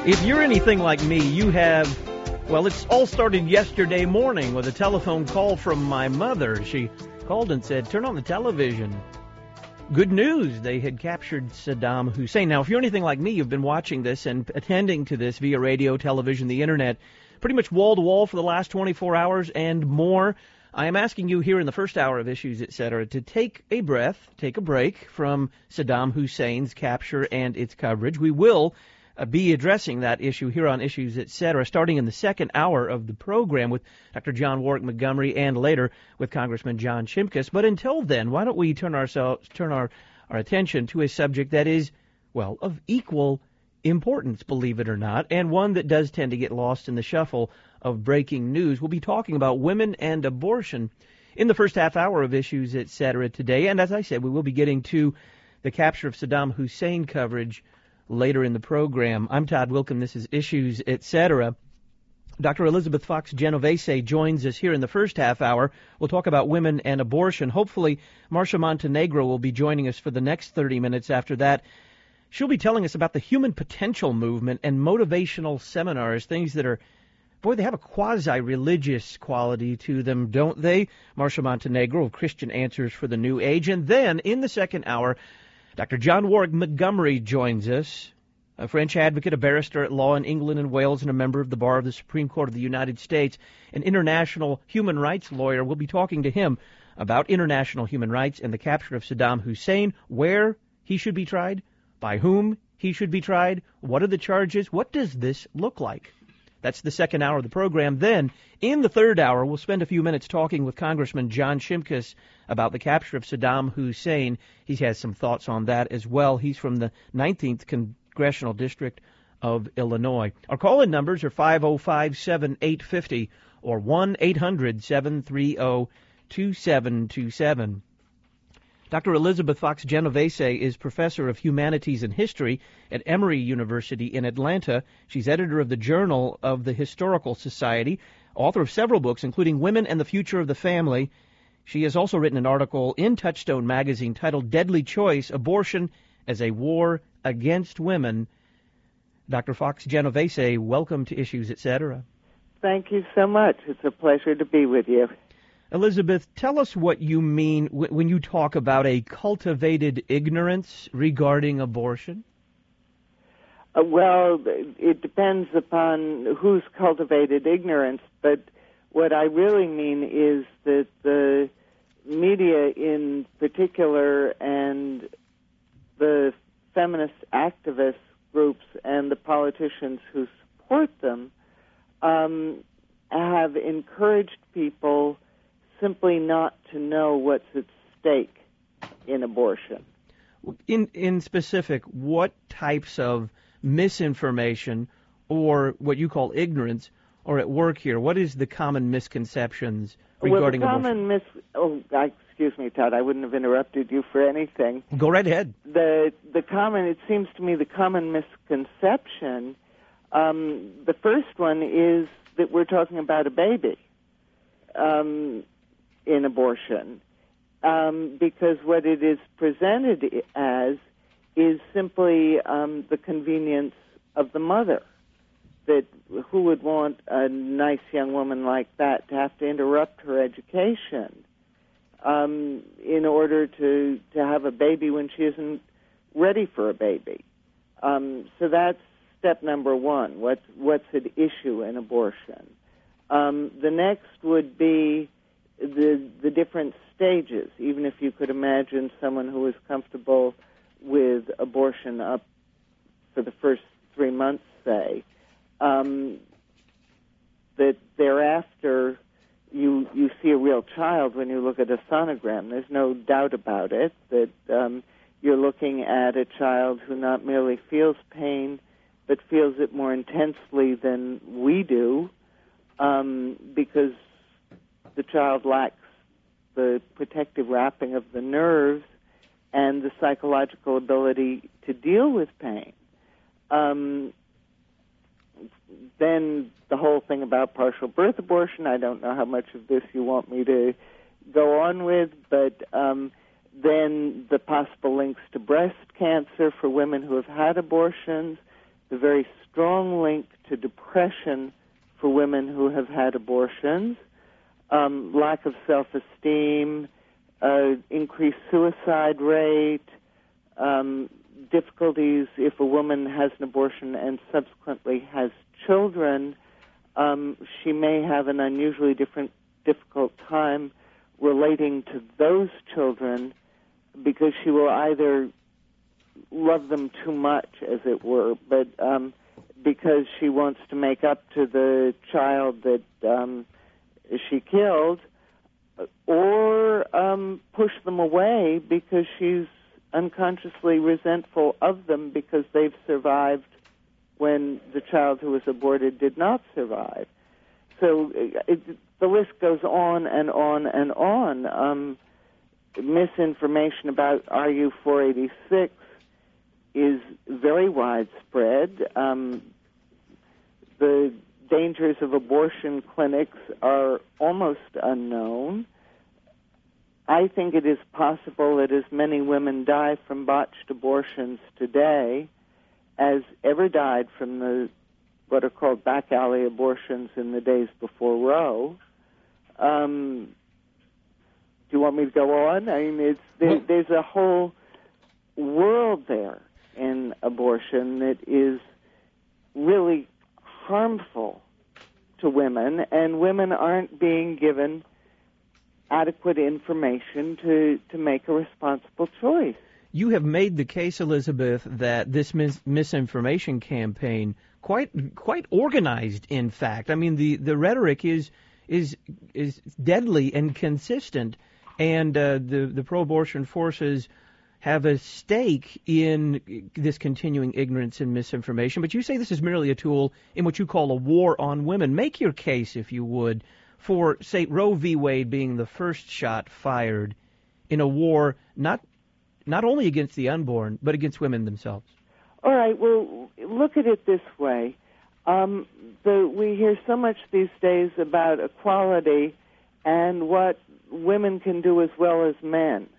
If you're anything like me, you have, well, it's all started yesterday morning with a telephone call from my mother. She called and said, turn on the television. Good news, they had captured Saddam Hussein. Now, if you're anything like me, you've been watching this and attending to this via radio, television, the internet, pretty much wall-to-wall for the last 24 hours and more. I am asking you here in the first hour of Issues, Etc., to take a breath, take a break from Saddam Hussein's capture and its coverage. We will be addressing that issue here on Issues, Etc., starting in the second hour of the program with Dr. John Warwick Montgomery and later with Congressman John Shimkus. But until then, why don't we turn our attention to a subject that is, well, of equal importance, believe it or not, and one that does tend to get lost in the shuffle of breaking news. We'll be talking about women and abortion in the first half hour of Issues, Etc. today. And as I said, we will be getting to the capture of Saddam Hussein coverage later in the program. I'm Todd Wilkin. This is Issues, Etc. Dr. Elizabeth Fox Genovese joins us here in the first half hour. We'll talk about women and abortion. Hopefully, Marcia Montenegro will be joining us for the next 30 minutes after that. She'll be telling us about the human potential movement and motivational seminars, things that are, boy, they have a quasi-religious quality to them, don't they? Marcia Montenegro of Christian Answers for the New Age. And then, in the second hour, Dr. John Warwick Montgomery joins us, a French advocate, a barrister at law in England and Wales, and a member of the Bar of the Supreme Court of the United States, an international human rights lawyer. We'll be talking to him about international human rights and the capture of Saddam Hussein, where he should be tried, by whom he should be tried, what are the charges, what does this look like? That's the second hour of the program. Then, in the third hour, we'll spend a few minutes talking with Congressman John Shimkus about the capture of Saddam Hussein. He has some thoughts on that as well. He's from the 19th Congressional District of Illinois. Our call-in numbers are 505-7850 or 1-800-730-2727. Dr. Elizabeth Fox Genovese is professor of humanities and history at Emory University in Atlanta. She's editor of the Journal of the Historical Society, author of several books, including Women and the Future of the Family. She has also written an article in Touchstone magazine titled Deadly Choice, Abortion as a War Against Women. Dr. Fox Genovese, welcome to Issues, Etc. Thank you so much. It's a pleasure to be with you. Elizabeth, tell us what you mean when you talk about a cultivated ignorance regarding abortion. Well, it depends upon whose cultivated ignorance, but what I really mean is that the media in particular and the feminist activist groups and the politicians who support them have encouraged people simply not to know what's at stake in abortion. In specific, what types of misinformation or what you call ignorance are at work here? What is the common misconceptions regarding abortion? Excuse me, Todd, I wouldn't have interrupted you for anything. Go right ahead. It seems to me the common misconception, the first one is that we're talking about a baby. In abortion, because what it is presented as is simply the convenience of the mother. That who would want a nice young woman like that to have to interrupt her education in order to have a baby when she isn't ready for a baby? So that's step number one. What's at issue in abortion? The next would be the different stages. Even if you could imagine someone who is comfortable with abortion up for the first 3 months, say, that thereafter you see a real child when you look at a sonogram. There's no doubt about it that you're looking at a child who not merely feels pain, but feels it more intensely than we do, because the child lacks the protective wrapping of the nerves and the psychological ability to deal with pain. Then the whole thing about partial birth abortion, I don't know how much of this you want me to go on with, but then the possible links to breast cancer for women who have had abortions, the very strong link to depression for women who have had abortions, lack of self-esteem, increased suicide rate, difficulties if a woman has an abortion and subsequently has children. She may have an unusually difficult time relating to those children because she will either love them too much, as it were, but because she wants to make up to the child that she killed, or push them away because she's unconsciously resentful of them because they've survived when the child who was aborted did not survive. So the list goes on and on and on. Misinformation about RU-486 is very widespread. The dangers of abortion clinics are almost unknown. I think it is possible that as many women die from botched abortions today as ever died from what are called back alley abortions in the days before Roe. Do you want me to go on? I mean, there's a whole world there in abortion that is really harmful to women, and women aren't being given adequate information to make a responsible choice. You have made the case, Elizabeth, that this misinformation campaign, quite organized, in fact. I mean, the rhetoric is deadly and consistent, and the pro-abortion forces have a stake in this continuing ignorance and misinformation. But you say this is merely a tool in what you call a war on women. Make your case, if you would, for, say, Roe v. Wade being the first shot fired in a war not only against the unborn, but against women themselves. All right, well, look at it this way. We hear so much these days about equality and what women can do as well as men.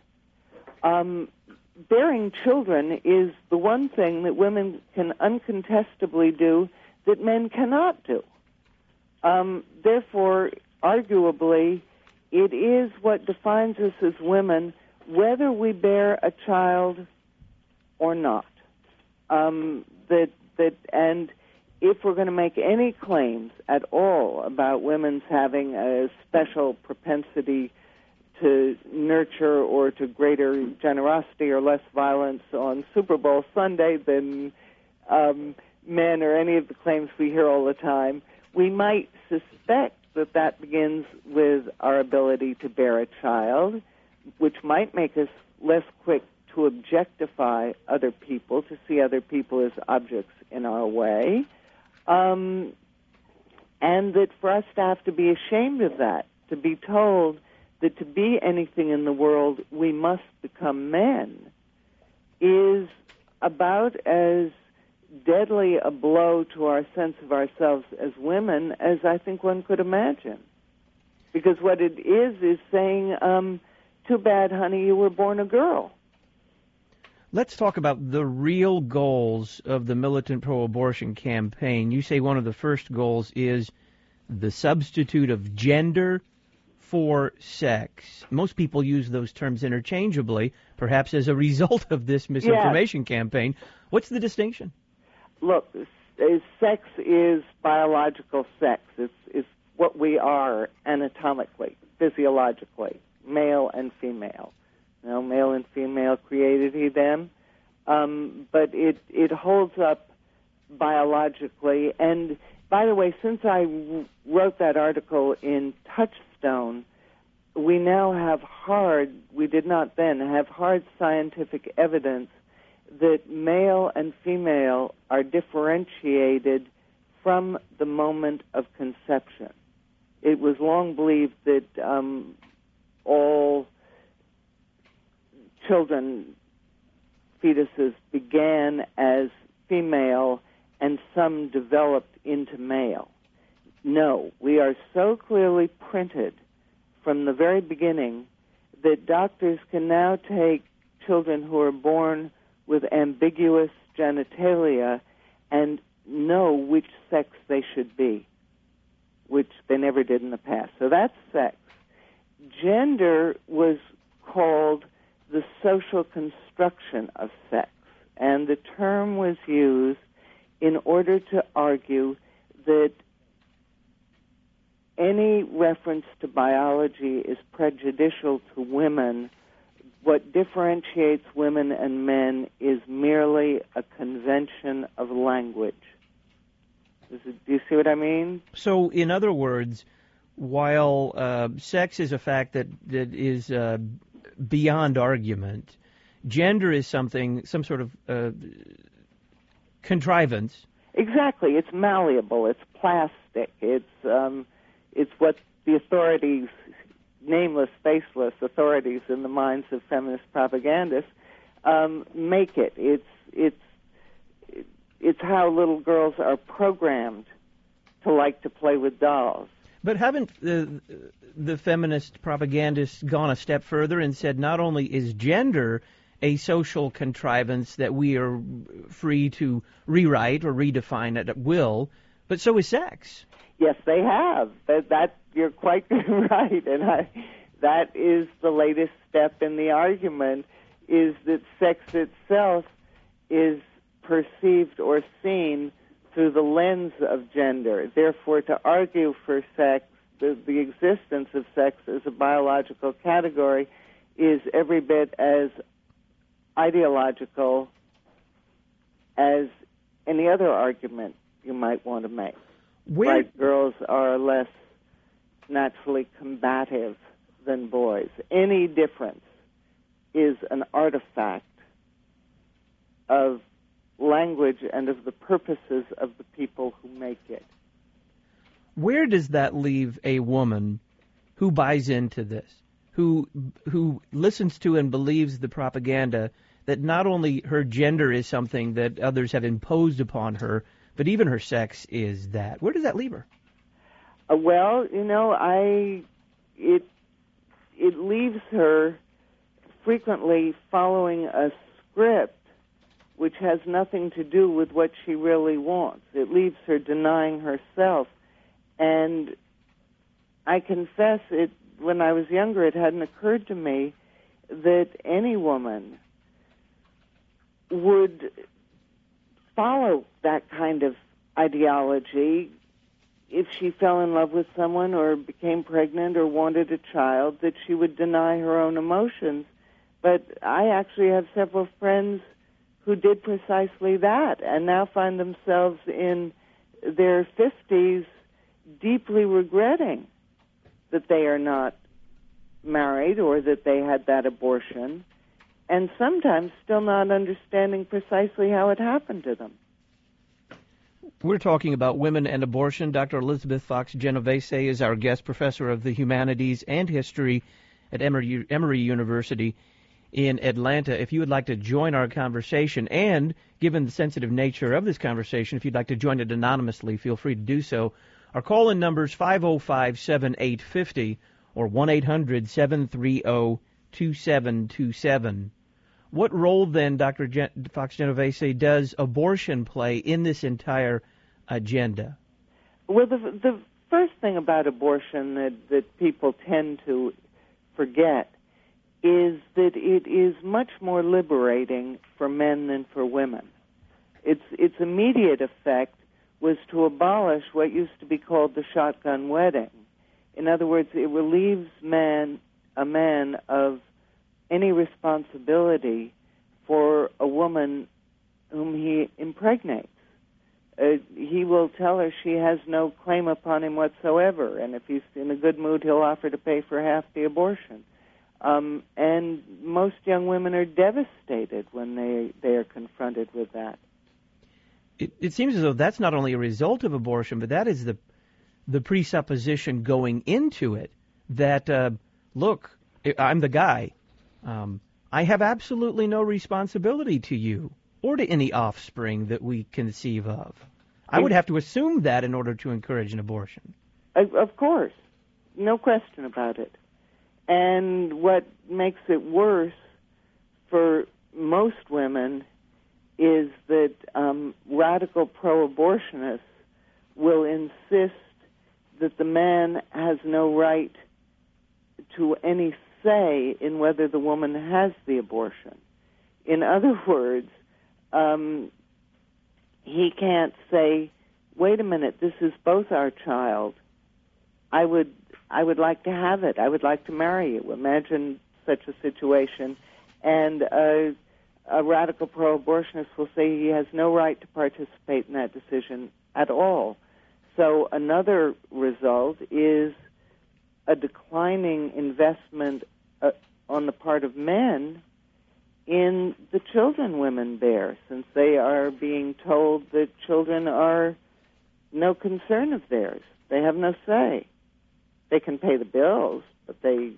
Bearing children is the one thing that women can uncontestably do that men cannot do. Therefore, arguably, it is what defines us as women, whether we bear a child or not. And if we're going to make any claims at all about women's having a special propensity to nurture or to greater generosity or less violence on Super Bowl Sunday than men, or any of the claims we hear all the time, we might suspect that begins with our ability to bear a child, which might make us less quick to objectify other people, to see other people as objects in our way, and that for us to have to be ashamed of that, to be told that to be anything in the world we must become men, is about as deadly a blow to our sense of ourselves as women as I think one could imagine. Because what it is saying, too bad, honey, you were born a girl. Let's talk about the real goals of the militant pro-abortion campaign. You say one of the first goals is the substitute of gender for sex. Most people use those terms interchangeably, perhaps as a result of this misinformation campaign. What's the distinction? Look, sex is biological sex. It's what we are anatomically, physiologically, male and female. You know, male and female created he them, but it holds up biologically. And by the way, since I wrote that article in Touchstone, we now have we did not then have hard scientific evidence that male and female are differentiated from the moment of conception. It was long believed that all children, fetuses, began as female and some developed into male. No, we are so clearly printed from the very beginning that doctors can now take children who are born with ambiguous genitalia and know which sex they should be, which they never did in the past. So that's sex. Gender was called the social construction of sex, and the term was used in order to argue that any reference to biology is prejudicial to women. What differentiates women and men is merely a convention of language. Do you see what I mean? So, in other words, while sex is a fact that is beyond argument, gender is some sort of contrivance. Exactly. It's malleable. It's plastic. It's what the authorities, nameless, faceless authorities in the minds of feminist propagandists, make it. It's how little girls are programmed to like to play with dolls. But haven't the feminist propagandists gone a step further and said not only is gender a social contrivance that we are free to rewrite or redefine at will, but so is sex? Yes, they have. That you're quite right, and that is the latest step in the argument, is that sex itself is perceived or seen through the lens of gender. Therefore, to argue for sex, the existence of sex as a biological category, is every bit as ideological as any other argument you might want to make. Like girls are less naturally combative than boys. Any difference is an artifact of language and of the purposes of the people who make it. Where does that leave a woman who buys into this, who listens to and believes the propaganda that not only her gender is something that others have imposed upon her, but even her sex is that? Where does that leave her? Well, it leaves her frequently following a script which has nothing to do with what she really wants. It leaves her denying herself. And I confess, when I was younger, it hadn't occurred to me that any woman would follow that kind of ideology if she fell in love with someone or became pregnant or wanted a child, that she would deny her own emotions. But I actually have several friends who did precisely that and now find themselves in their 50s deeply regretting that they are not married or that they had that abortion, and sometimes still not understanding precisely how it happened to them. We're talking about women and abortion. Dr. Elizabeth Fox Genovese is our guest, professor of the humanities and history at Emory University in Atlanta. If you would like to join our conversation, and given the sensitive nature of this conversation, if you'd like to join it anonymously, feel free to do so. Our call-in number is 505-7850 or 1-800-730-2727. What role then, Dr. Fox Genovese, does abortion play in this entire agenda? Well, the first thing about abortion that people tend to forget is that it is much more liberating for men than for women. Its immediate effect was to abolish what used to be called the shotgun wedding. In other words, it relieves a man of any responsibility for a woman whom he impregnates. He will tell her she has no claim upon him whatsoever, and if he's in a good mood, he'll offer to pay for half the abortion. And most young women are devastated when they are confronted with that. It seems as though that's not only a result of abortion, but that is the presupposition going into it that, look, I'm the guy. I have absolutely no responsibility to you or to any offspring that we conceive of. I would have to assume that in order to encourage an abortion. Of course. No question about it. And what makes it worse for most women is that radical pro-abortionists will insist that the man has no right to any say in whether the woman has the abortion. In other words, he can't say, wait a minute, this is both our child. I would like to have it. I would like to marry you. Imagine such a situation. And a radical pro-abortionist will say he has no right to participate in that decision at all. So another result is a declining investment on the part of men in the children women bear, since they are being told that children are no concern of theirs. They have no say. They can pay the bills, but they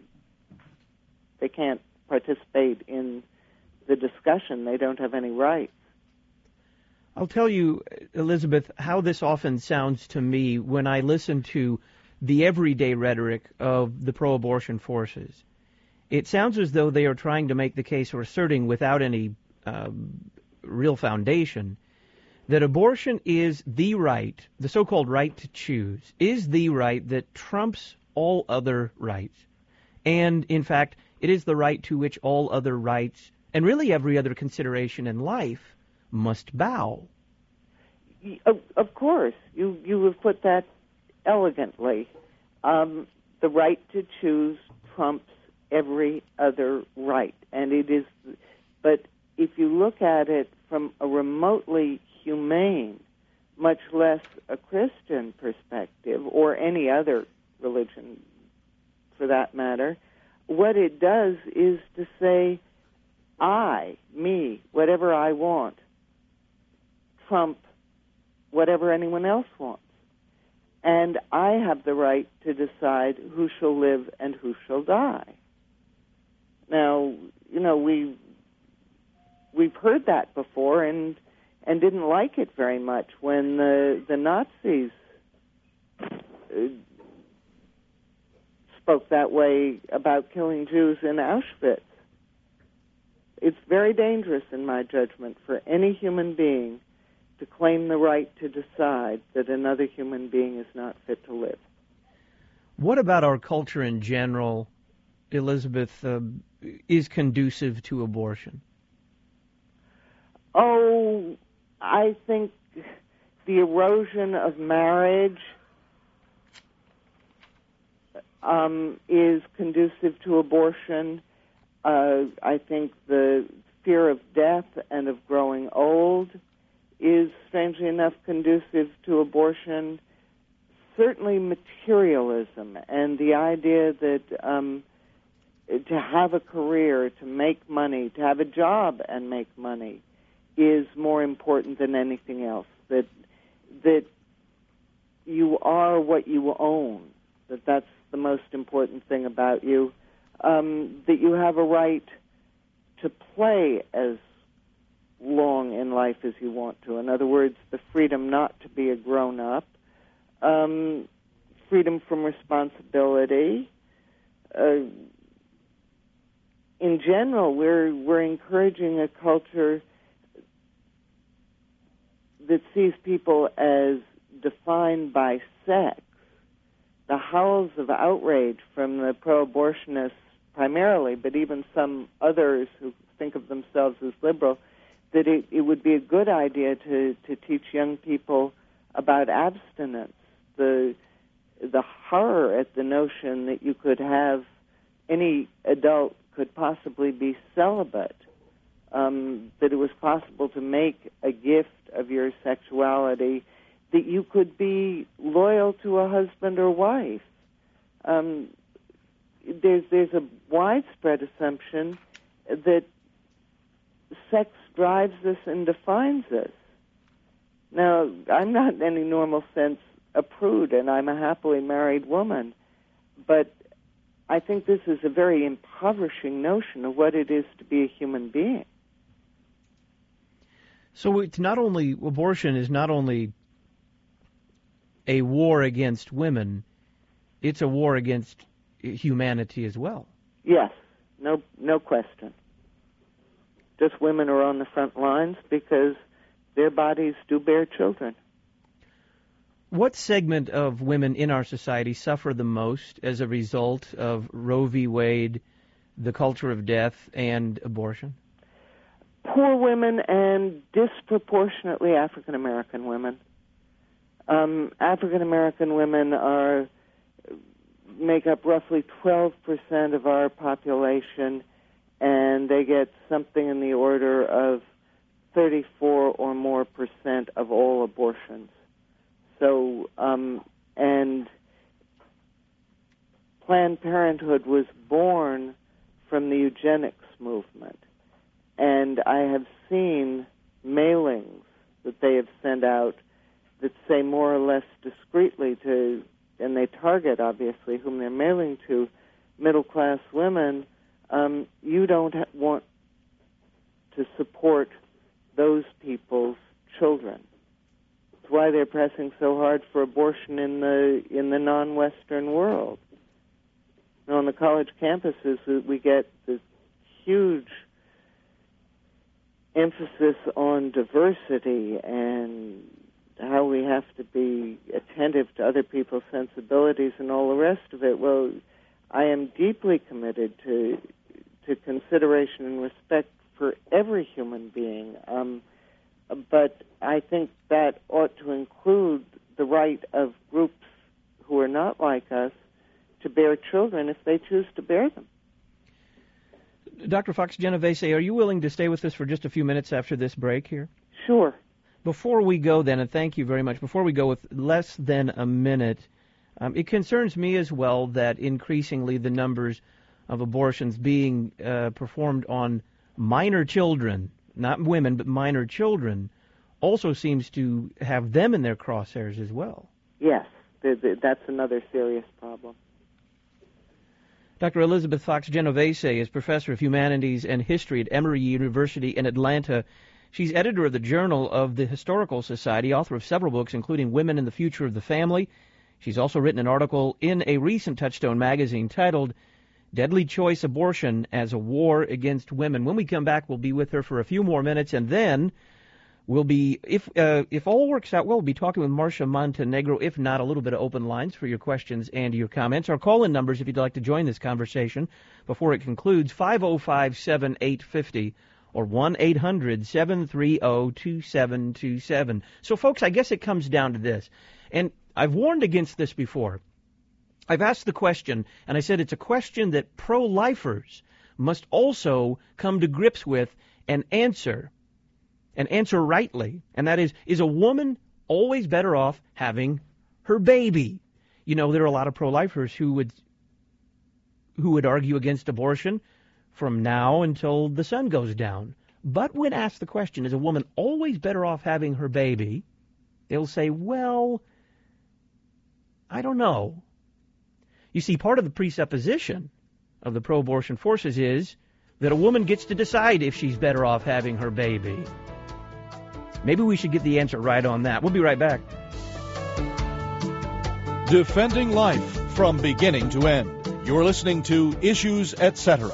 can't participate in the discussion. They don't have any rights. I'll tell you, Elizabeth, how this often sounds to me when I listen to the everyday rhetoric of the pro-abortion forces. It sounds as though they are trying to make the case, or asserting without any real foundation, that abortion is the right, the so-called right to choose, is the right that trumps all other rights. And, in fact, it is the right to which all other rights, and really every other consideration in life, must bow. Of course. You have put that elegantly. The right to choose trumps every other right. And it is, but if you look at it from a remotely humane, much less a Christian perspective, or any other religion for that matter, what it does is to say, I, me, whatever I want, trump whatever anyone else wants. And I have the right to decide who shall live and who shall die. Now, we've heard that before and didn't like it very much when the Nazis spoke that way about killing Jews in Auschwitz. It's very dangerous, in my judgment, for any human being to claim the right to decide that another human being is not fit to live. What about our culture in general, Elizabeth, is conducive to abortion? Oh, I think the erosion of marriage is conducive to abortion. I think the fear of death and of growing old is, strangely enough, conducive to abortion. Certainly materialism and the idea that to have a career, to make money, to have a job and make money is more important than anything else. That you are what you own, that's the most important thing about you, that you have a right to play as long in life as you want to. In other words, the freedom not to be a grown-up, freedom from responsibility. In general, we're encouraging a culture that sees people as defined by sex. The howls of outrage from the pro-abortionists primarily, but even some others who think of themselves as liberal, that it would be a good idea to teach young people about abstinence, the horror at the notion that you could have, any adult could possibly be celibate, that it was possible to make a gift of your sexuality, that you could be loyal to a husband or wife. There's a widespread assumption that sex drives us and defines us. Now, I'm not in any normal sense a prude, and I'm a happily married woman, but I think this is a very impoverishing notion of what it is to be a human being. So it's not only, abortion is not only a war against women, it's a war against humanity as well. Yes, no question. just women are on the front lines because their bodies do bear children. What segment of women in our society suffer the most as a result of Roe v. Wade, the culture of death, and abortion? Poor women and disproportionately African American women. African American women make up roughly 12% of our population, and they get something in the order of 34 or more percent of all abortions. So, and Planned Parenthood was born from the eugenics movement. And I have seen mailings that they have sent out that say more or less discreetly to, and they target, obviously, whom they're mailing to, middle-class women, you don't want to support those people's children. It's why they're pressing so hard for abortion in the non-Western world. You know, on the college campuses, we get this huge emphasis on diversity and how we have to be attentive to other people's sensibilities and all the rest of it. Well, I am deeply committed to consideration and respect for every human being, but I think that ought to include the right of groups who are not like us to bear children if they choose to bear them. Dr. Fox-Genovese, are you willing to stay with us for just a few minutes after this break here? Sure. Before we go then, and thank you very much, before we go with less than a minute, it concerns me as well that increasingly the numbers of abortions being performed on minor children, not women, but minor children, also seems to have them in their crosshairs as well. Yes, that's another serious problem. Dr. Elizabeth Fox-Genovese is Professor of Humanities and History at Emory University in Atlanta. She's editor of the Journal of the Historical Society, author of several books, including Women and the Future of the Family. She's also written an article in a recent Touchstone magazine titled Deadly Choice Abortion as a War Against Women. When we come back, we'll be with her for a few more minutes, and then we'll be, if all works out well, we'll be talking with Marcia Montenegro. If not, a little bit of open lines for your questions and your comments. Our call-in numbers, if you'd like to join this conversation before it concludes, 505-7850 or 1-800-730-2727. So, folks, I guess it comes down to this. And I've warned against this before. I've asked the question, and I said it's a question that pro-lifers must also come to grips with and answer rightly. And that is a woman always better off having her baby? You know, there are a lot of pro-lifers who would argue against abortion from now until the sun goes down. But when asked the question, is a woman always better off having her baby? They'll say, well, I don't know. You see, part of the presupposition of the pro-abortion forces is that a woman gets to decide if she's better off having her baby. Maybe we should get the answer right on that. We'll be right back. Defending life from beginning to end. You're listening to Issues, Etc.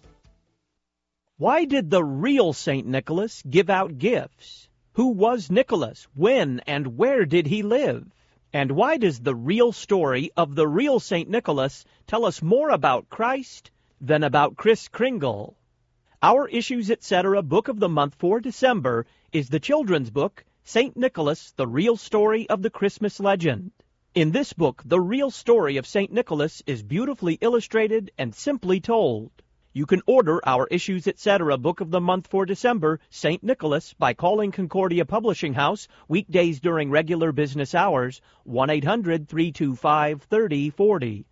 Why did the real St. Nicholas give out gifts? Who was Nicholas? When and where did he live? And why does the real story of the real St. Nicholas tell us more about Christ than about Kris Kringle? Our Issues, Etc. book of the month for December is the children's book, St. Nicholas, The Real Story of the Christmas Legend. In this book, the real story of St. Nicholas is beautifully illustrated and simply told. You can order our Issues, Etc. book of the month for December, St. Nicholas, by calling Concordia Publishing House weekdays during regular business hours, 1-800-325-3040,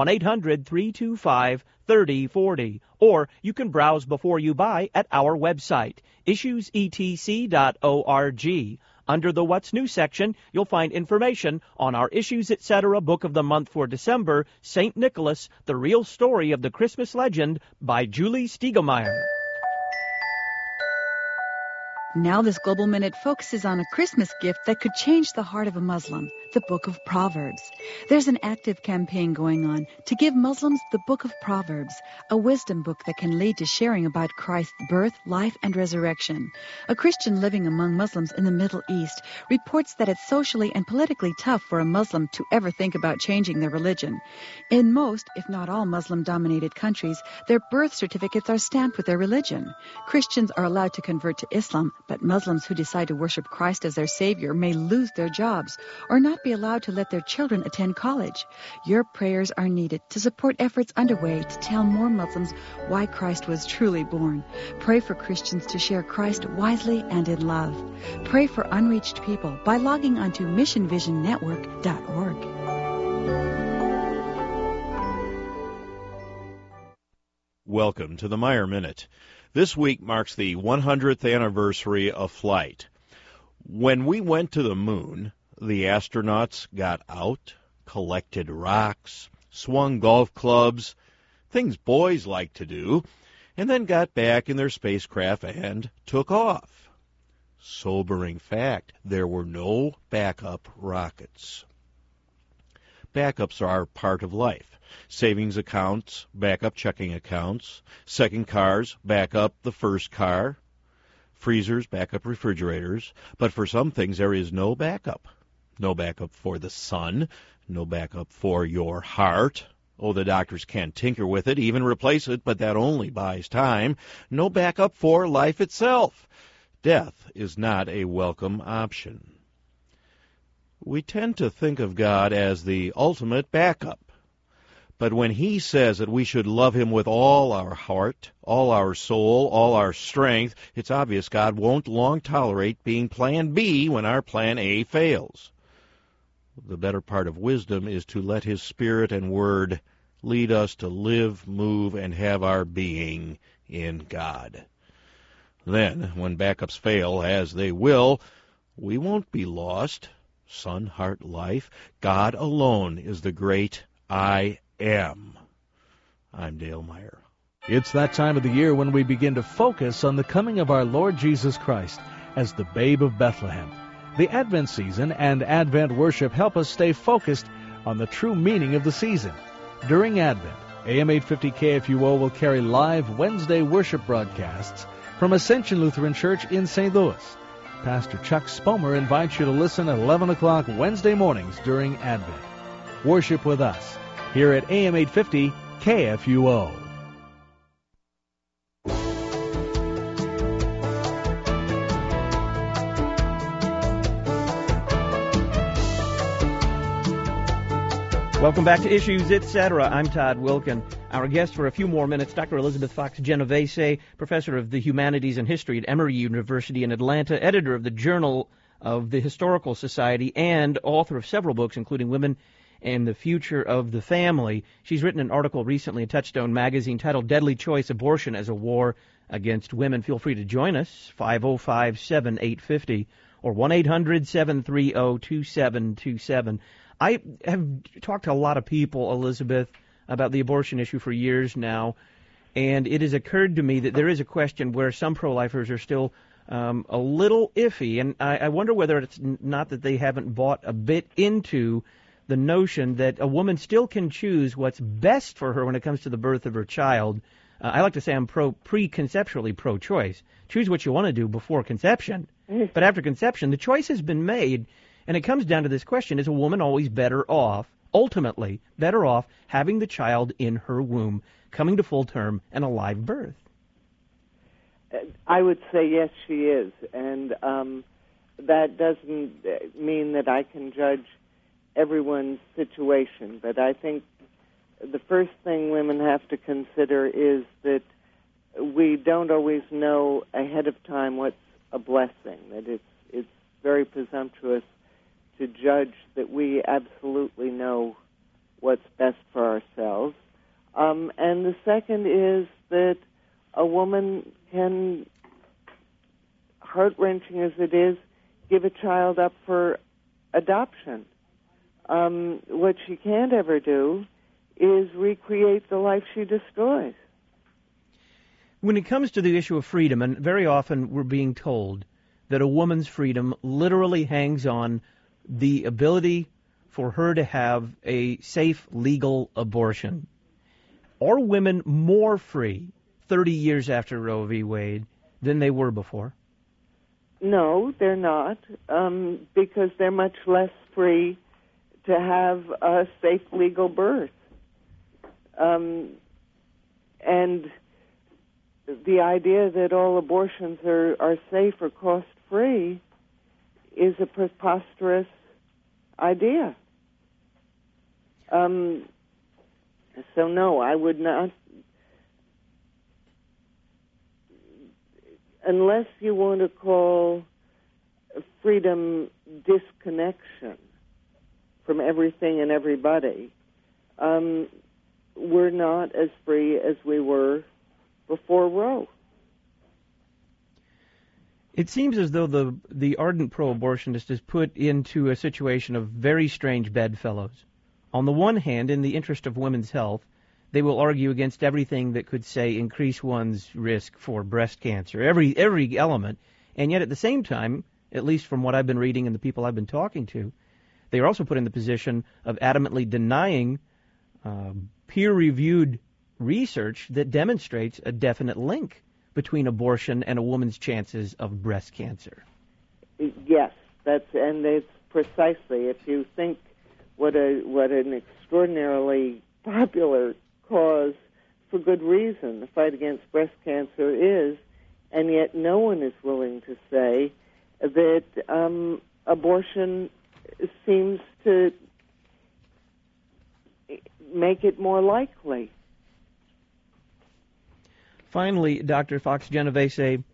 1-800-325-3040. Or you can browse before you buy at our website, issuesetc.org. Under the What's New section, you'll find information on our Issues, Etc. book of the month for December, St. Nicholas, The Real Story of the Christmas Legend by Julie Stiegelmeyer. Now this Global Minute focuses on a Christmas gift that could change the heart of a Muslim, the Book of Proverbs. There's an active campaign going on to give Muslims the Book of Proverbs, a wisdom book that can lead to sharing about Christ's birth, life, and resurrection. A Christian living among Muslims in the Middle East reports that it's socially and politically tough for a Muslim to ever think about changing their religion. In most, if not all, Muslim-dominated countries, their birth certificates are stamped with their religion. Christians are allowed to convert to Islam, but Muslims who decide to worship Christ as their savior may lose their jobs or not be allowed to let their children attend college. Your prayers are needed to support efforts underway to tell more Muslims why Christ was truly born. Pray for Christians to share Christ wisely and in love. Pray for unreached people by logging onto missionvisionnetwork.org. Welcome to the Meyer Minute. This week marks the 100th anniversary of flight. When we went to the moon, the astronauts got out, collected rocks, swung golf clubs, things boys like to do, and then got back in their spacecraft and took off. Sobering fact, there were no backup rockets. Backups are part of life. Savings accounts, backup checking accounts, second cars, backup the first car, freezers, backup refrigerators. But for some things there is no backup. No backup for the sun, no backup for your heart. Oh, the doctors can tinker with it, even replace it, but that only buys time. No backup for life itself. Death is not a welcome option. We tend to think of God as the ultimate backup. But when he says that we should love him with all our heart, all our soul, all our strength, it's obvious God won't long tolerate being plan B when our plan A fails. The better part of wisdom is to let his Spirit and Word lead us to live, move, and have our being in God. Then, when backups fail, as they will, we won't be lost. Sun, heart, life. God alone is the great I am. I'm Dale Meyer. It's that time of the year when we begin to focus on the coming of our Lord Jesus Christ as the babe of Bethlehem. The Advent season and Advent worship help us stay focused on the true meaning of the season. During Advent, AM 850 KFUO will carry live Wednesday worship broadcasts from Ascension Lutheran Church in St. Louis. Pastor Chuck Spomer invites you to listen at 11 o'clock Wednesday mornings during Advent. Worship with us here at AM 850 KFUO. Welcome back to Issues, Etc. I'm Todd Wilkin. Our guest for a few more minutes, Dr. Elizabeth Fox Genovese, professor of the Humanities and History at Emory University in Atlanta, editor of the Journal of the Historical Society, and author of several books, including Women and the Future of the Family. She's written an article recently in Touchstone magazine titled Deadly Choice, Abortion as a War Against Women. Feel free to join us, 505-7850 or 1-800-730-2727. I have talked to a lot of people, Elizabeth, about the abortion issue for years now, and it has occurred to me that there is a question where some pro-lifers are still a little iffy, and I wonder whether it's not that they haven't bought a bit into the notion that a woman still can choose what's best for her when it comes to the birth of her child. I like to say I'm preconceptually pro-choice. Choose what you want to do before conception, but after conception, the choice has been made. And it comes down to this question, is a woman always better off, ultimately better off, having the child in her womb, coming to full term and a live birth? I would say yes, she is. And that doesn't mean that I can judge everyone's situation. But I think the first thing women have to consider is that we don't always know ahead of time what's a blessing, that it's very presumptuous to judge that we absolutely know what's best for ourselves. And the second is that a woman can, heart-wrenching as it is, give a child up for adoption. What she can't ever do is recreate the life she destroys. When it comes to the issue of freedom, and very often we're being told that a woman's freedom literally hangs on the ability for her to have a safe, legal abortion. Are women more free 30 years after Roe v. Wade than they were before? No, they're not, because they're much less free to have a safe, legal birth. And the idea that all abortions are safe or cost-free is a preposterous idea. So no, I would not, unless you want to call freedom disconnection from everything and everybody, we're not as free as we were before Roe. It seems as though the ardent pro-abortionist is put into a situation of very strange bedfellows. On the one hand, in the interest of women's health, they will argue against everything that could, say, increase one's risk for breast cancer, every element, and yet at the same time, at least from what I've been reading and the people I've been talking to, they are also put in the position of adamantly denying peer-reviewed research that demonstrates a definite link between abortion and a woman's chances of breast cancer. Yes, it's precisely. If you think what an extraordinarily popular cause, for good reason, the fight against breast cancer is, and yet no one is willing to say that abortion seems to make it more likely. Finally, Dr. Fox-Genovese,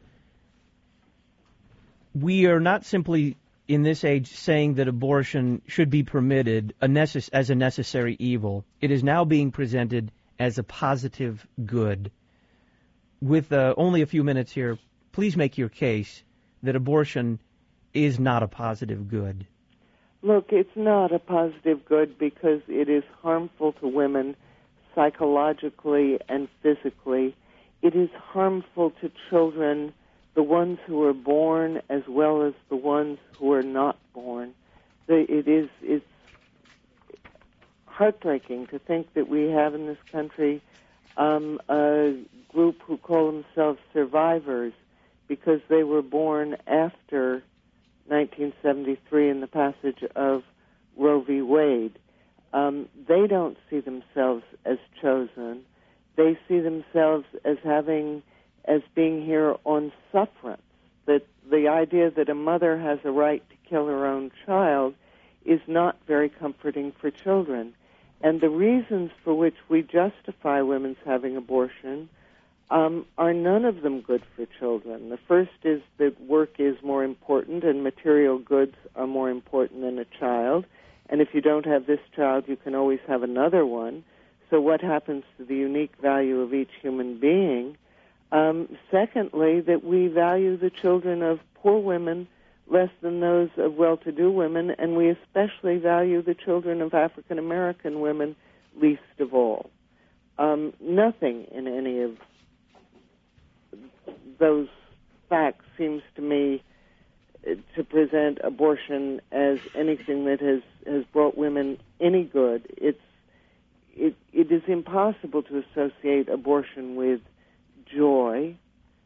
we are not simply in this age saying that abortion should be permitted as a necessary evil. It is now being presented as a positive good. With only a few minutes here, please make your case that abortion is not a positive good. Look, it's not a positive good because it is harmful to women psychologically and physically. It is harmful to children, the ones who are born as well as the ones who are not born. It's heartbreaking to think that we have in this country a group who call themselves survivors because they were born after 1973 and the passage of Roe v. Wade. They don't see themselves as chosen. They see themselves as being here on sufferance. That the idea that a mother has a right to kill her own child is not very comforting for children. And the reasons for which we justify women's having abortion are none of them good for children. The first is that work is more important and material goods are more important than a child. And if you don't have this child, you can always have another one. So what happens to the unique value of each human being? Secondly, that we value the children of poor women less than those of well-to-do women, and we especially value the children of African-American women least of all. Nothing in any of those facts seems to me to present abortion as anything that has brought women any good. It is impossible to associate abortion with joy.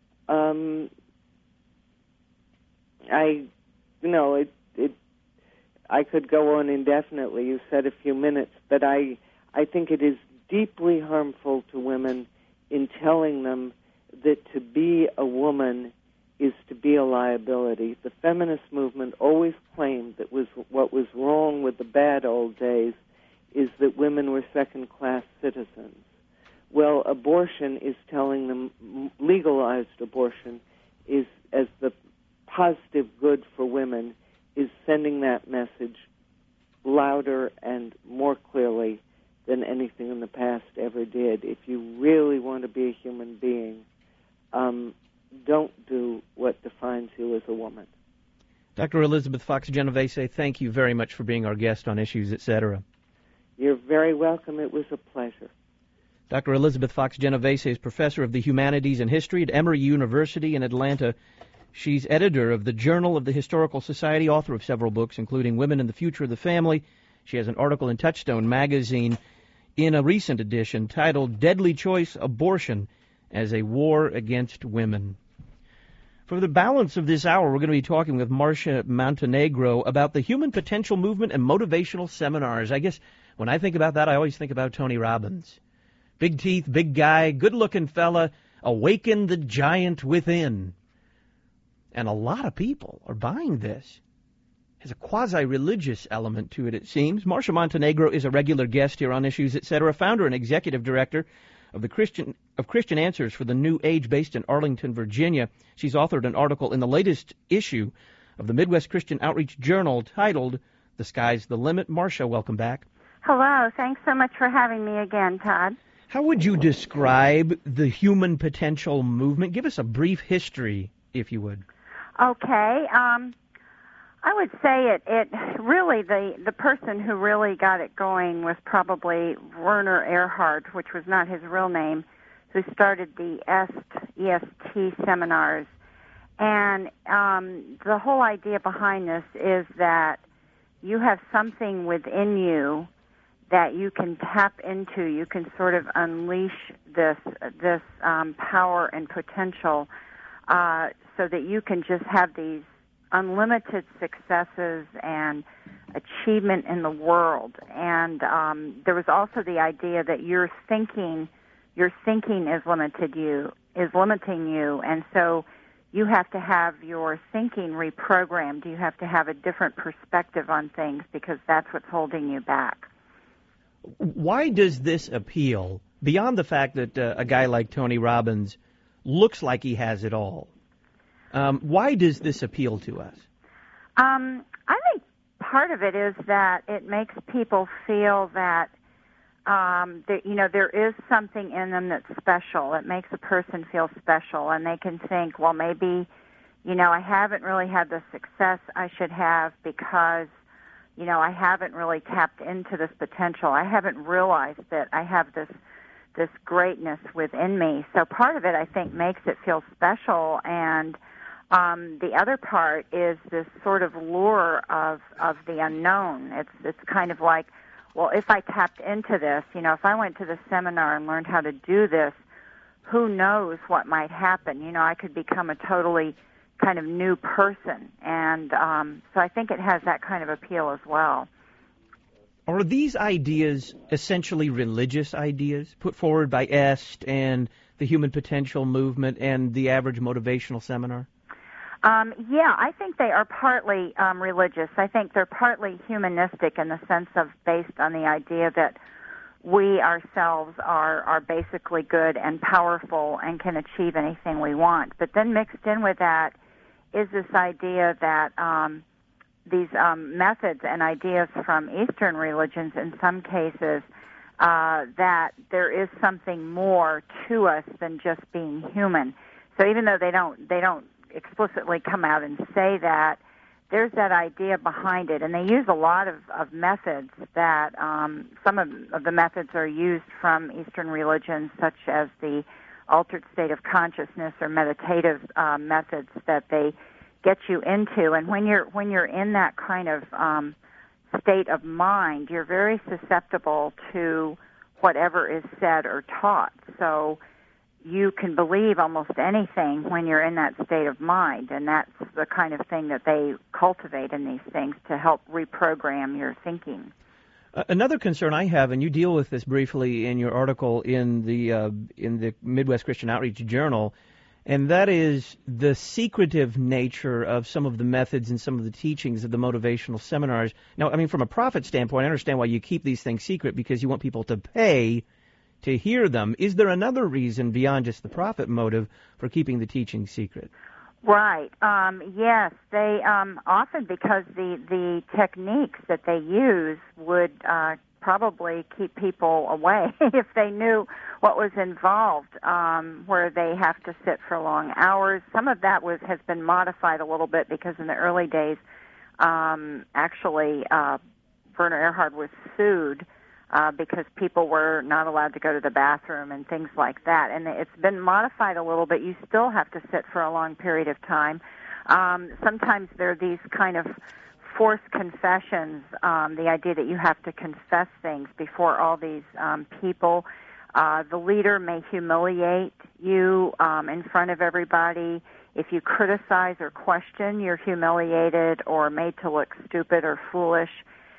I could go on indefinitely. You said a few minutes, but I think it is deeply harmful to women in telling them that to be a woman is to be a liability. The feminist movement always claimed that what was wrong with the bad old days is that women were second-class citizens. Well, abortion is telling them, legalized abortion is, as the positive good for women, is sending that message louder and more clearly than anything in the past ever did. If you really want to be a human being, don't do what defines you as a woman. Dr. Elizabeth Fox-Genovese, thank you very much for being our guest on Issues, Etc. You're very welcome. It was a pleasure. Dr. Elizabeth Fox-Genovese is professor of the Humanities and History at Emory University in Atlanta. She's editor of the Journal of the Historical Society, author of several books, including Women and the Future of the Family. She has an article in Touchstone magazine in a recent edition titled Deadly Choice, Abortion as a War Against Women. For the balance of this hour, we're going to be talking with Marcia Montenegro about the human potential movement and motivational seminars. I guess when I think about that, I always think about Tony Robbins. Big teeth, big guy, good-looking fella, awaken the giant within. And a lot of people are buying this. Has a quasi-religious element to it, it seems. Marcia Montenegro is a regular guest here on Issues, Etc., founder and executive director of Christian Answers for the New Age, based in Arlington, Virginia. She's authored an article in the latest issue of the Midwest Christian Outreach Journal titled The Sky's the Limit. Marcia, welcome back. Hello. Thanks so much for having me again, Todd. How would you describe the human potential movement? Give us a brief history, if you would. Okay. I would say it really, the person who really got it going was probably Werner Erhard, which was not his real name, who started the EST seminars. And the whole idea behind this is that you have something within you that you can tap into. You can sort of unleash this power and potential so that you can just have these unlimited successes and achievement in the world. And there was also the idea that your thinking is limiting you, and so you have to have your thinking reprogrammed. You have to have a different perspective on things because that's what's holding you back. Why does this appeal, beyond the fact that a guy like Tony Robbins looks like he has it all? Why does this appeal to us? I think part of it is that it makes people feel that, there is something in them that's special. It makes a person feel special, and they can think, well, maybe, I haven't really had the success I should have because, I haven't really tapped into this potential. I haven't realized that I have this greatness within me. So part of it, I think, makes it feel special, and the other part is this sort of lure of the unknown. It's kind of like, well, if I tapped into this, if I went to the seminar and learned how to do this, who knows what might happen? I could become a totally kind of new person. And so I think it has that kind of appeal as well. Are these ideas essentially religious ideas put forward by EST and the Human Potential Movement and the average motivational seminar? Yeah, I think they are partly religious. I think they're partly humanistic in the sense of based on the idea that we ourselves are basically good and powerful and can achieve anything we want. But then mixed in with that is this idea that these methods and ideas from Eastern religions, in some cases, that there is something more to us than just being human. So even though they don't explicitly come out and say that, there's that idea behind it, and they use a lot of methods that some of the methods are used from Eastern religions, such as the altered state of consciousness or meditative methods that they get you into. And when you're in that kind of state of mind, you're very susceptible to whatever is said or taught. So you can believe almost anything when you're in that state of mind, and that's the kind of thing that they cultivate in these things to help reprogram your thinking. Another concern I have, and you deal with this briefly in your article in the Midwest Christian Outreach Journal, and that is the secretive nature of some of the methods and some of the teachings of the motivational seminars. Now, I mean, from a profit standpoint, I understand why you keep these things secret, because you want people to pay to hear them. Is there another reason beyond just the profit motive for keeping the teaching secret? Right. Yes, they often, because the techniques that they use would probably keep people away if they knew what was involved, where they have to sit for long hours. Some of that has been modified a little bit, because in the early days, actually, Werner Erhard was sued because people were not allowed to go to the bathroom and things like that. And it's been modified a little bit. You still have to sit for a long period of time. Sometimes there are these kind of forced confessions, the idea that you have to confess things before all these people. The leader may humiliate you in front of everybody. If you criticize or question, you're humiliated or made to look stupid or foolish.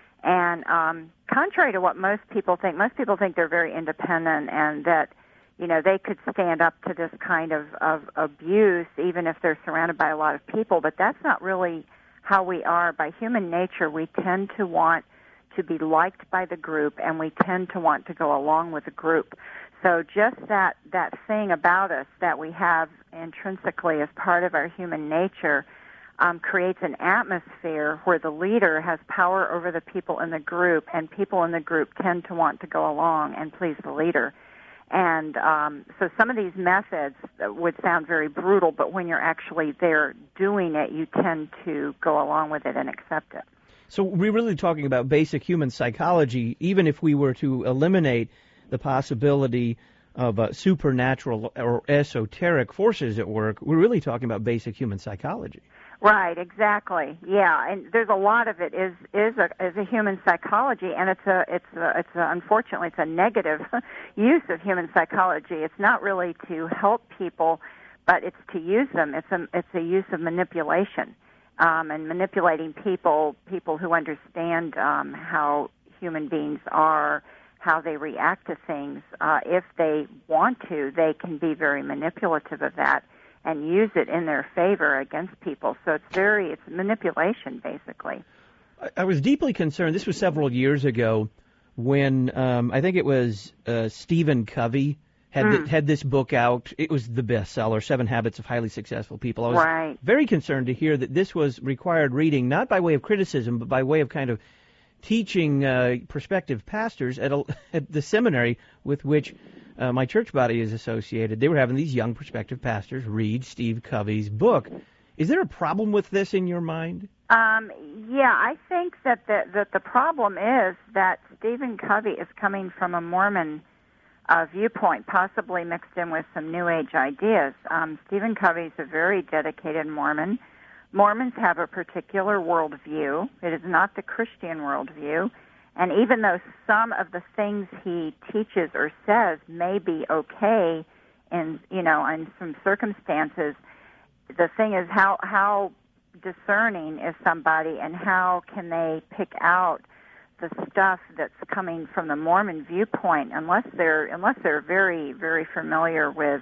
And contrary to what most people think they're very independent and that, they could stand up to this kind of abuse even if they're surrounded by a lot of people. But that's not really how we are. By human nature, we tend to want to be liked by the group, and we tend to want to go along with the group. So just that thing about us that we have intrinsically as part of our human nature creates an atmosphere where the leader has power over the people in the group, and people in the group tend to want to go along and please the leader. And so some of these methods would sound very brutal, but when you're actually there doing it, you tend to go along with it and accept it. So we're really talking about basic human psychology, even if we were to eliminate the possibility of supernatural or esoteric forces at work. We're really talking about basic human psychology. Right, exactly. Yeah, and there's a lot of it is a human psychology, and unfortunately it's a negative use of human psychology. It's not really to help people, but it's to use them. It's a use of manipulation, and manipulating people who understand how human beings are, how they react to things. If they want to, they can be very manipulative of that and use it in their favor against people. So it's manipulation, basically. I was deeply concerned. This was several years ago when I think it was Stephen Covey had this book out. It was the bestseller, 7 Habits of Highly Successful People. I was very concerned to hear that this was required reading, not by way of criticism, but by way of kind of teaching prospective pastors at the seminary with which my church body is associated. They were having these young prospective pastors read Steve Covey's book. Is there a problem with this in your mind? Yeah, I think that the problem is that Stephen Covey is coming from a Mormon viewpoint, possibly mixed in with some New Age ideas. Stephen Covey is a very dedicated Mormon. Mormons have a particular worldview. It is not the Christian worldview. And even though some of the things he teaches or says may be okay in some circumstances, the thing is how discerning is somebody and how can they pick out the stuff that's coming from the Mormon viewpoint unless they're very, very familiar with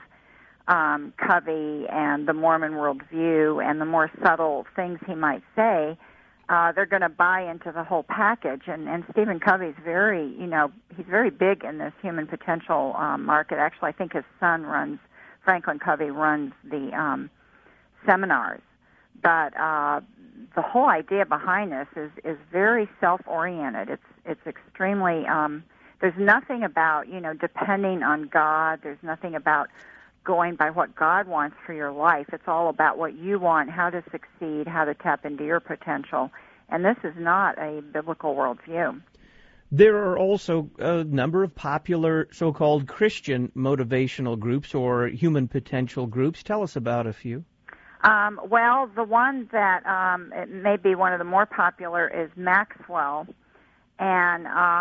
Covey and the Mormon worldview and the more subtle things he might say. They're going to buy into the whole package. And Stephen Covey's he's very big in this human potential market. Actually, I think his son Franklin Covey runs the seminars. But the whole idea behind this is very self-oriented. It's extremely, there's nothing about, depending on God. There's nothing about going by what God wants for your life. It's all about what you want, how to succeed, how to tap into your potential. And this is not a biblical worldview. There are also a number of popular so-called Christian motivational groups or human potential groups. Tell us about a few. Well, the one that it may be one of the more popular is Maxwell. And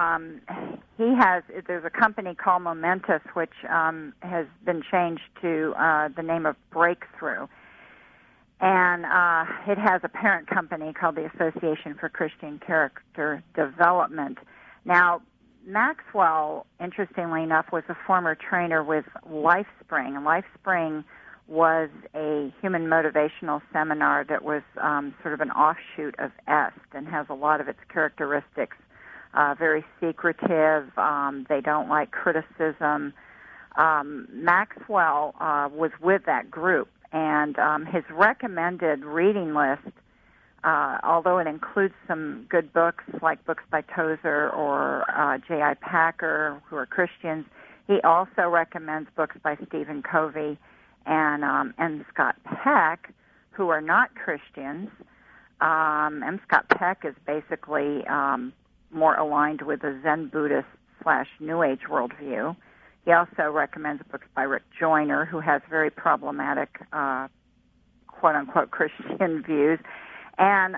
there's a company called Momentous, which has been changed to the name of Breakthrough. And it has a parent company called the Association for Christian Character Development. Now, Maxwell, interestingly enough, was a former trainer with LifeSpring. LifeSpring was a human motivational seminar that was sort of an offshoot of EST and has a lot of its characteristics. Very secretive. They don't like criticism. Maxwell was with that group, and his recommended reading list, although it includes some good books like books by Tozer or J.I. Packer, who are Christians, he also recommends books by Stephen Covey and Scott Peck, who are not Christians. And Scott Peck is basically more aligned with the Zen Buddhist / New Age worldview. He also recommends books by Rick Joyner, who has very problematic quote-unquote Christian views. And,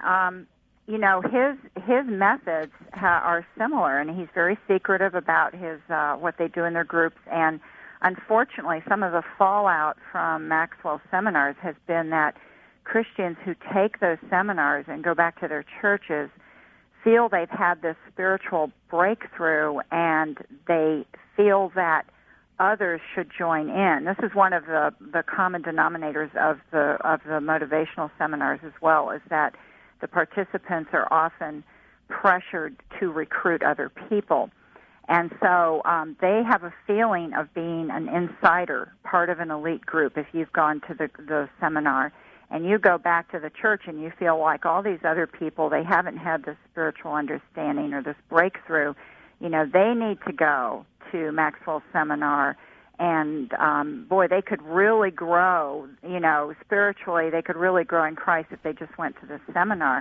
his methods are similar, and he's very secretive about his what they do in their groups. And unfortunately, some of the fallout from Maxwell's seminars has been that Christians who take those seminars and go back to their churches feel they've had this spiritual breakthrough, and they feel that others should join in. This is one of the common denominators of the motivational seminars as well, is that the participants are often pressured to recruit other people. And so they have a feeling of being an insider, part of an elite group. If you've gone to the seminar and you go back to the church and you feel like all these other people, they haven't had this spiritual understanding or this breakthrough, they need to go to Maxwell's seminar. And, they could really grow, spiritually. They could really grow in Christ if they just went to the seminar.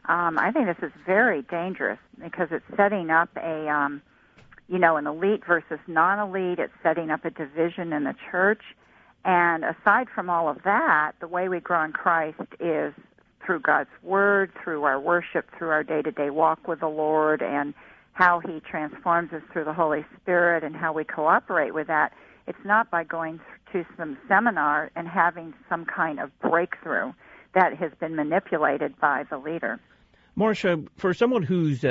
I think this is very dangerous because it's setting up an elite versus non-elite. It's setting up a division in the church. And aside from all of that, the way we grow in Christ is through God's Word, through our worship, through our day-to-day walk with the Lord, and how He transforms us through the Holy Spirit and how we cooperate with that. It's not by going to some seminar and having some kind of breakthrough that has been manipulated by the leader. Marcia, for someone who's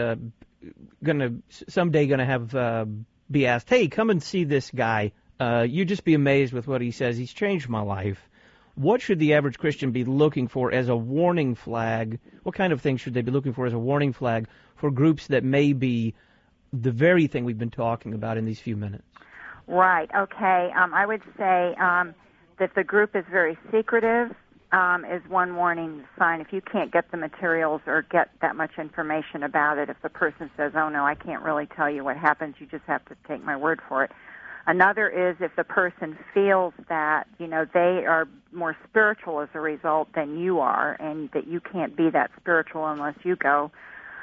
someday going to have be asked, hey, come and see this guy, you'd just be amazed with what he says. He's changed my life. What should the average Christian be looking for as a warning flag? What kind of things should they be looking for as a warning flag for groups that may be the very thing we've been talking about in these few minutes? Right. Okay. I would say that the group is very secretive is one warning sign. If you can't get the materials or get that much information about it, if the person says, oh, no, I can't really tell you what happens, you just have to take my word for it. Another is if the person feels that, they are more spiritual as a result than you are, and that you can't be that spiritual unless you go.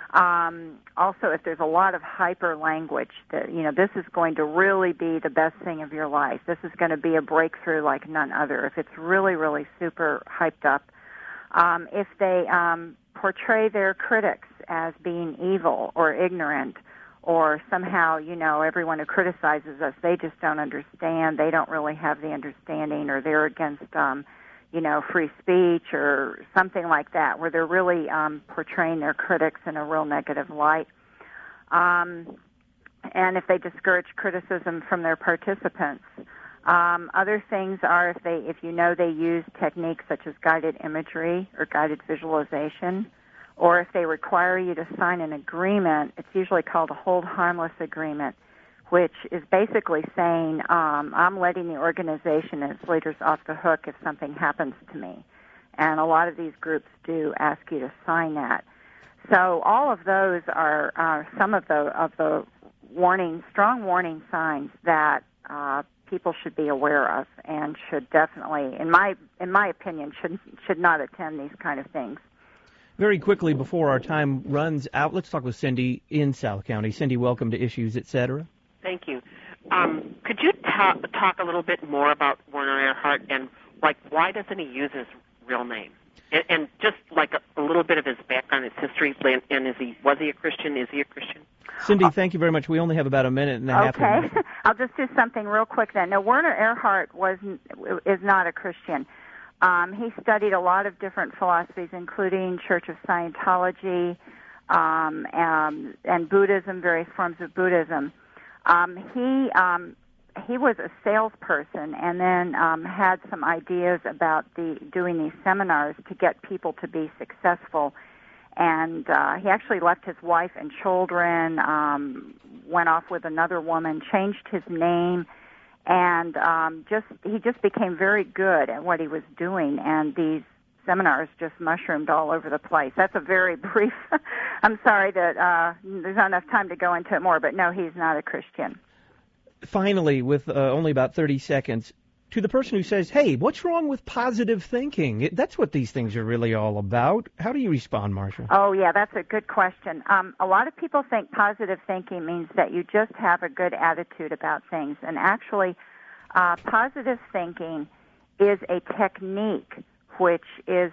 Also, if there's a lot of hyper language that, this is going to really be the best thing of your life. This is going to be a breakthrough like none other. If it's really, really super hyped up. If they portray their critics as being evil or ignorant, or somehow, everyone who criticizes us, they just don't understand. They don't really have the understanding, or they're against free speech or something like that, where they're really portraying their critics in a real negative light. And if they discourage criticism from their participants. Other things are if they use techniques such as guided imagery or guided visualization, or if they require you to sign an agreement. It's usually called a hold harmless agreement, which is basically saying, I'm letting the organization and its leaders off the hook if something happens to me. And a lot of these groups do ask you to sign that. So all of those are some of the strong warning signs that people should be aware of, and should definitely, in my opinion, should not attend these kind of things. Very quickly, before our time runs out, let's talk with Cindy in South County. Cindy, welcome to Issues, Etc. Thank you. Could you talk a little bit more about Werner Erhard, and why doesn't he use his real name? And just a little bit of his background, his history, and was he a Christian? Is he a Christian? Cindy, thank you very much. We only have about a minute and a half. Okay, I'll just do something real quick then. Now, Werner Erhard is not a Christian. He studied a lot of different philosophies, including Church of Scientology and Buddhism, various forms of Buddhism. He was a salesperson, and then had some ideas about doing these seminars to get people to be successful. And he actually left his wife and children, went off with another woman, changed his name, and he just became very good at what he was doing. And these seminars just mushroomed all over the place. That's a very brief. I'm sorry that there's not enough time to go into it more, but no, he's not a Christian. Finally, with only about 30 seconds, to the person who says, hey, what's wrong with positive thinking? That's what these things are really all about. How do you respond, Marcia? Oh, yeah, that's a good question. A lot of people think positive thinking means that you just have a good attitude about things. And actually, positive thinking is a technique which is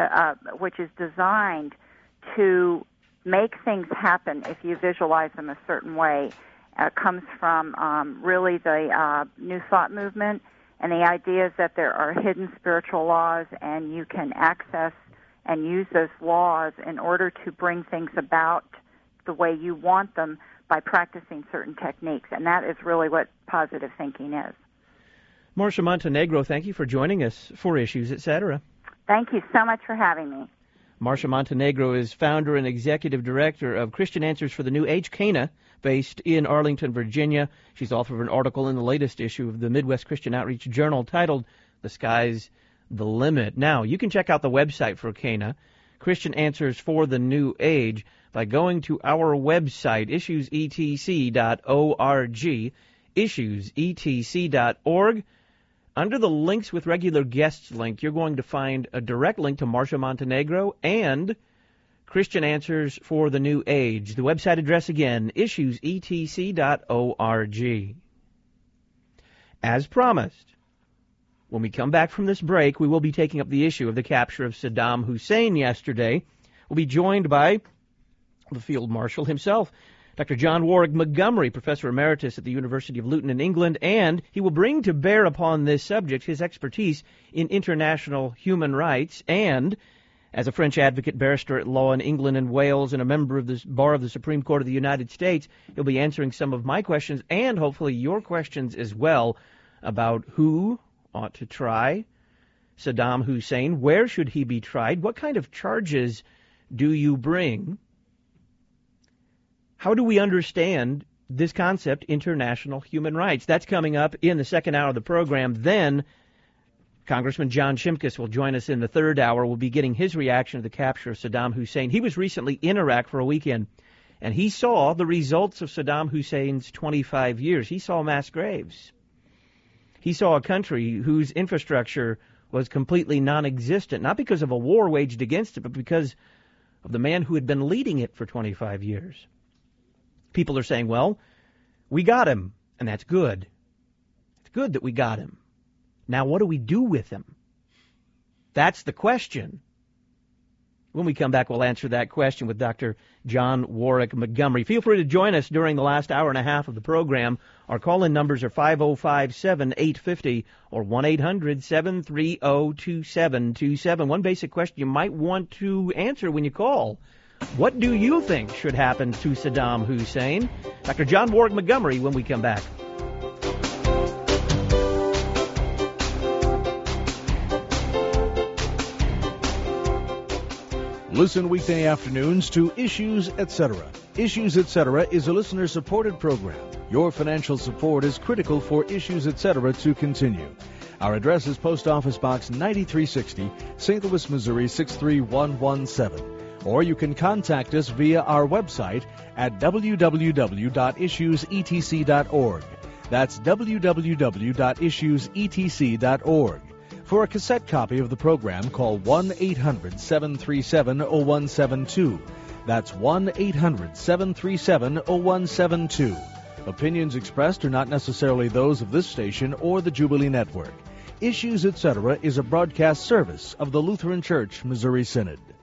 designed to make things happen if you visualize them a certain way. Comes from really the New Thought movement, and the idea is that there are hidden spiritual laws, and you can access and use those laws in order to bring things about the way you want them by practicing certain techniques. And that is really what positive thinking is. Marcia Montenegro, thank you for joining us for Issues, Etc. Thank you so much for having me. Marcia Montenegro is founder and executive director of Christian Answers for the New Age, Cana, based in Arlington, Virginia. She's author of an article in the latest issue of the Midwest Christian Outreach Journal titled The Sky's the Limit. Now, you can check out the website for Cana, Christian Answers for the New Age, by going to our website, issuesetc.org, issuesetc.org. Under the Links with Regular Guests link, you're going to find a direct link to Marcia Montenegro and Christian Answers for the New Age. The website address again, issuesetc.org. As promised, when we come back from this break, we will be taking up the issue of the capture of Saddam Hussein yesterday. We'll be joined by the Field Marshal himself, Dr. John Warwick Montgomery, Professor Emeritus at the University of Luton in England, and he will bring to bear upon this subject his expertise in international human rights, and as a French advocate, barrister at law in England and Wales, and a member of the Bar of the Supreme Court of the United States, he'll be answering some of my questions and hopefully your questions as well about who ought to try Saddam Hussein, where should he be tried, what kind of charges do you bring? How do we understand this concept, international human rights? That's coming up in the second hour of the program. Then Congressman John Shimkus will join us in the third hour. We'll be getting his reaction to the capture of Saddam Hussein. He was recently in Iraq for a weekend, and he saw the results of Saddam Hussein's 25 years. He saw mass graves. He saw a country whose infrastructure was completely non-existent, not because of a war waged against it, but because of the man who had been leading it for 25 years. People are saying, well, we got him, and that's good. It's good that we got him. Now, what do we do with him? That's the question. When we come back, we'll answer that question with Dr. John Warwick Montgomery. Feel free to join us during the last hour and a half of the program. Our call-in numbers are 505-7850 or 1-800-730-2727. One basic question you might want to answer when you call: what do you think should happen to Saddam Hussein? Dr. John Warwick Montgomery when we come back. Listen weekday afternoons to Issues, Etc. Issues, Etc. is a listener-supported program. Your financial support is critical for Issues, Etc. to continue. Our address is Post Office Box 9360, St. Louis, Missouri 63117. Or you can contact us via our website at www.issuesetc.org. That's www.issuesetc.org. For a cassette copy of the program, call 1-800-737-0172. That's 1-800-737-0172. Opinions expressed are not necessarily those of this station or the Jubilee Network. Issues, Etc. is a broadcast service of the Lutheran Church Missouri Synod.